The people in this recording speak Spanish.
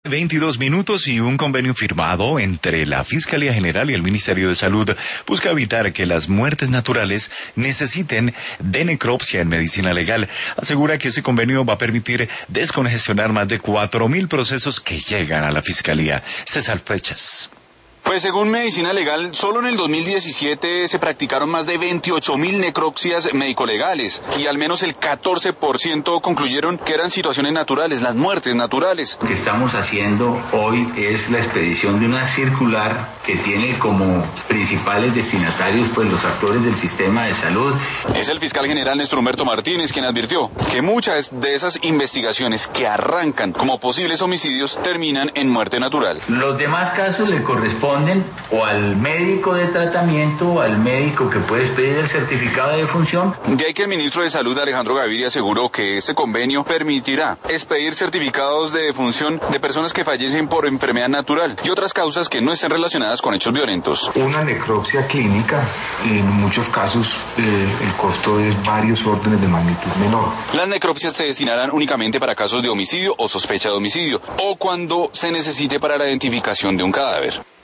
22 minutos y un convenio firmado entre la Fiscalía General y el Ministerio de Salud busca evitar que las muertes naturales necesiten de necropsia en medicina legal. Asegura que ese convenio va a permitir descongestionar más de 4.000 procesos que llegan a la Fiscalía. César Flechas. Pues según Medicina Legal, solo en el 2017 se practicaron más de 28.000 necropsias médico-legales y al menos el 14% concluyeron que eran situaciones naturales, las muertes naturales. Lo que estamos haciendo hoy es la expedición de una circular que tiene como principales destinatarios pues los actores del sistema de salud. Es el fiscal general Néstor Humberto Martínez quien advirtió que muchas de esas investigaciones que arrancan como posibles homicidios terminan en muerte natural. Los demás casos le corresponden o al médico de tratamiento o al médico que puede expedir el certificado de defunción. De ahí que el ministro de Salud, Alejandro Gaviria, aseguró que este convenio permitirá expedir certificados de defunción de personas que fallecen por enfermedad natural y otras causas que no estén relacionadas con hechos violentos. Una necropsia clínica, en muchos casos el costo es varios órdenes de magnitud menor. Las necropsias se destinarán únicamente para casos de homicidio o sospecha de homicidio o cuando se necesite para la identificación de un cadáver.